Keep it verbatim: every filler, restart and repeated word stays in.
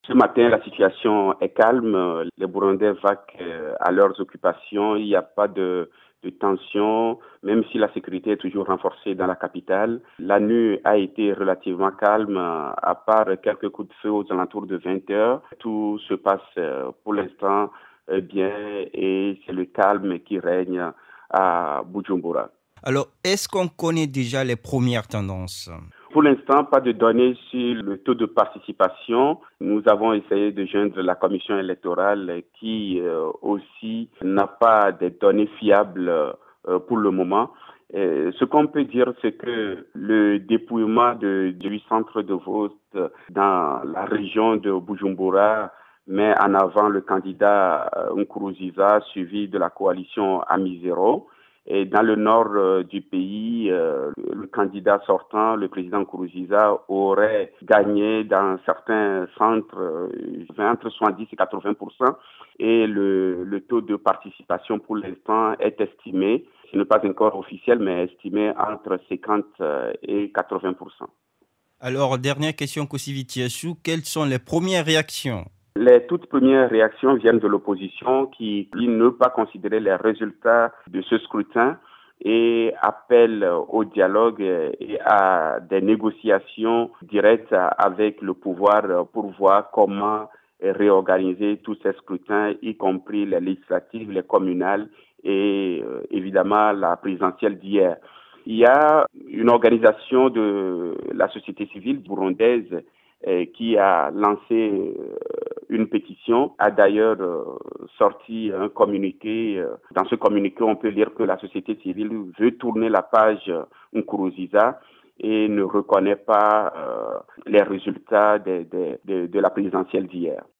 Ce matin, la situation est calme. Les Burundais vaquent à leurs occupations. Il n'y a pas de, de tension, même si la sécurité est toujours renforcée dans la capitale. La nuit a été relativement calme, à part quelques coups de feu aux alentours de vingt heures. Tout se passe pour l'instant bien et c'est le calme qui règne à Bujumbura. Alors, est-ce qu'on connaît déjà les premières tendances? Pour l'instant, pas de données sur le taux de participation. Nous avons essayé de joindre la commission électorale qui euh, aussi n'a pas de données fiables euh, pour le moment. Euh, ce qu'on peut dire, c'est que le dépouillement de huit centres de vote dans la région de Bujumbura met en avant le candidat Nkurunziza suivi de la coalition Amizero. Et dans le nord euh, du pays, euh, le candidat sortant, le président Nkurunziza, aurait gagné dans certains centres euh, entre soixante-dix et quatre-vingts pour cent. Et le, le taux de participation pour l'instant est estimé, ce n'est pas encore officiel, mais estimé entre cinquante et quatre-vingts pour cent. Alors, dernière question, Kosivitiassou, quelles sont les premières réactions? Les toutes premières réactions viennent de l'opposition qui, qui ne peut pas considérer les résultats de ce scrutin et appelle au dialogue et à des négociations directes avec le pouvoir pour voir comment réorganiser tous ces scrutins, y compris les législatives, les communales et euh, évidemment la présidentielle d'hier. Il y a une organisation de la société civile burundaise euh, qui a lancé euh, une pétition, a d'ailleurs euh, sorti un communiqué. Dans ce communiqué, on peut lire que la société civile veut tourner la page Nkurunziza et ne reconnaît pas euh, les résultats de, de, de, de la présidentielle d'hier.